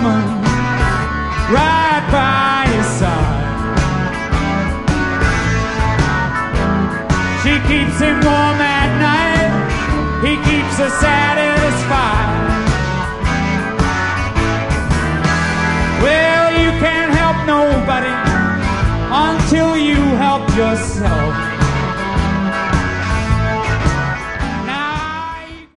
woman right by his side. She keeps him warm at night, he keeps her satisfied. Well, you can't help nobody until you help yourself.